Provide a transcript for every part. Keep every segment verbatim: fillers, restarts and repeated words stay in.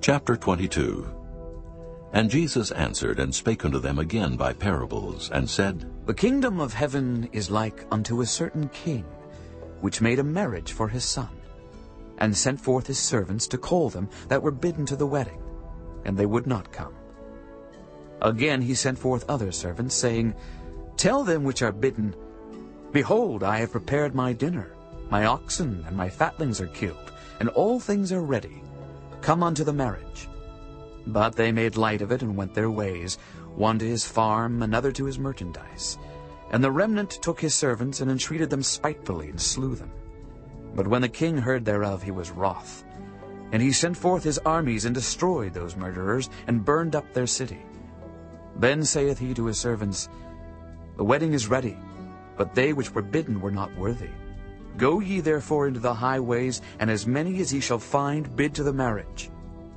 Chapter twenty-two. And Jesus answered and spake unto them again by parables, and said, The kingdom of heaven is like unto a certain king, which made a marriage for his son, and sent forth his servants to call them that were bidden to the wedding, and they would not come. Again he sent forth other servants, saying, Tell them which are bidden, Behold, I have prepared my dinner. My oxen and my fatlings are killed, and all things are ready. Come unto the marriage. But they made light of it, and went their ways, one to his farm, another to his merchandise. And the remnant took his servants, and entreated them spitefully, and slew them. But when the king heard thereof, he was wroth. And he sent forth his armies, and destroyed those murderers, and burned up their city. Then saith he to his servants, The wedding is ready, but they which were bidden were not worthy. Go ye therefore into the highways, and as many as ye shall find, bid to the marriage.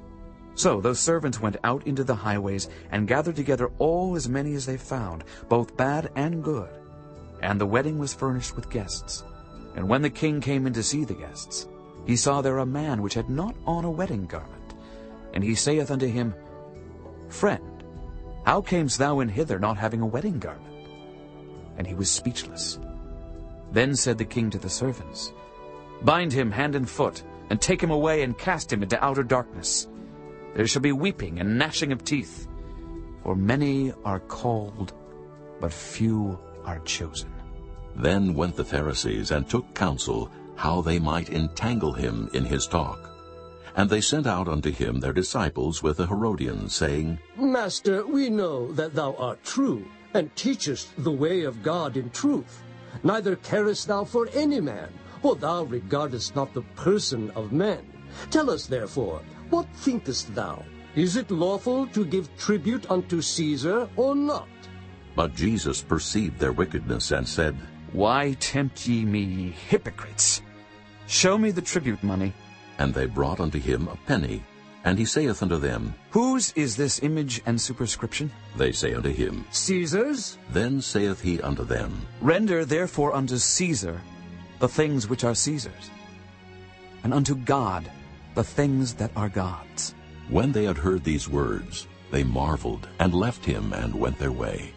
So those servants went out into the highways, and gathered together all as many as they found, both bad and good. And the wedding was furnished with guests. And when the king came in to see the guests, he saw there a man which had not on a wedding garment. And he saith unto him, Friend, how camest thou in hither, not having a wedding garment? And he was speechless. Then said the king to the servants, Bind him hand and foot, and take him away, and cast him into outer darkness. There shall be weeping and gnashing of teeth, for many are called, but few are chosen. Then went the Pharisees, and took counsel how they might entangle him in his talk. And they sent out unto him their disciples with the Herodians, saying, Master, we know that thou art true, and teachest the way of God in truth. Neither carest thou for any man, for thou regardest not the person of men. Tell us therefore, what thinkest thou? Is it lawful to give tribute unto Caesar, or not? But Jesus perceived their wickedness, and said, Why tempt ye me, ye hypocrites? Show me the tribute money. And they brought unto him a penny. And he saith unto them, Whose is this image and superscription? They say unto him, Caesar's. Then saith he unto them, Render therefore unto Caesar the things which are Caesar's, and unto God the things that are God's. When they had heard these words, they marveled, and left him, and went their way.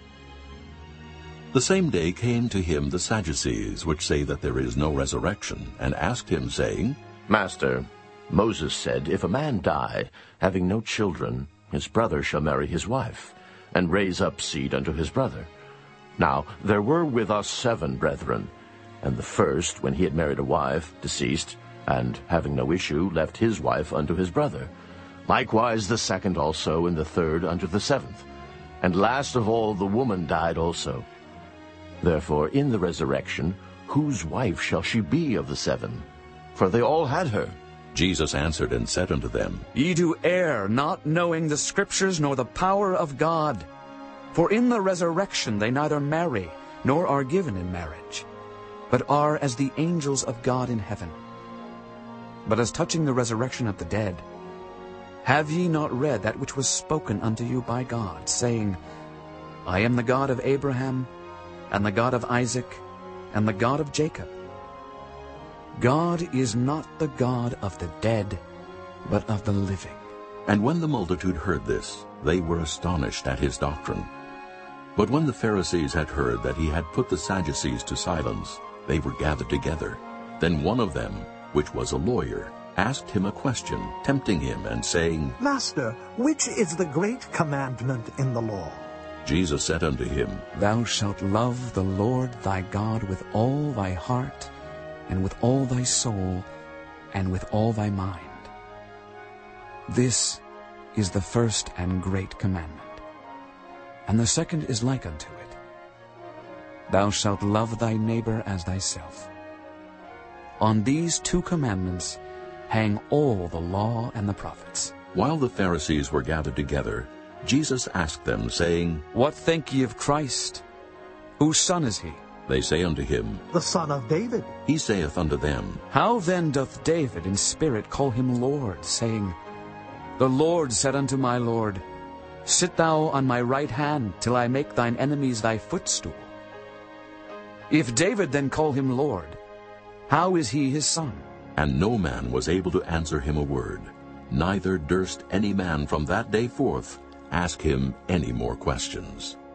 The same day came to him the Sadducees, which say that there is no resurrection, and asked him, saying, Master, Moses said, If a man die, having no children, his brother shall marry his wife, and raise up seed unto his brother. Now there were with us seven brethren, and the first, when he had married a wife, deceased, and having no issue, left his wife unto his brother. Likewise the second also, and the third unto the seventh. And last of all the woman died also. Therefore in the resurrection, whose wife shall she be of the seven? For they all had her. Jesus answered and said unto them, Ye do err, not knowing the Scriptures nor the power of God. For in the resurrection they neither marry, nor are given in marriage, but are as the angels of God in heaven. But as touching the resurrection of the dead, have ye not read that which was spoken unto you by God, saying, I am the God of Abraham, and the God of Isaac, and the God of Jacob? God is not the God of the dead, but of the living. And when the multitude heard this, they were astonished at his doctrine. But when the Pharisees had heard that he had put the Sadducees to silence, they were gathered together. Then one of them, which was a lawyer, asked him a question, tempting him, and saying, Master, which is the great commandment in the law? Jesus said unto him, Thou shalt love the Lord thy God with all thy heart, and with all thy soul, and with all thy mind. This is the first and great commandment. And the second is like unto it. Thou shalt love thy neighbor as thyself. On these two commandments hang all the law and the prophets. While the Pharisees were gathered together, Jesus asked them, saying, What think ye of Christ? Whose son is he? They say unto him, The son of David. He saith unto them, How then doth David in spirit call him Lord, saying, The Lord said unto my Lord, Sit thou on my right hand, till I make thine enemies thy footstool. If David then call him Lord, how is he his son? And no man was able to answer him a word. neither durst any man from that day forth ask him any more questions.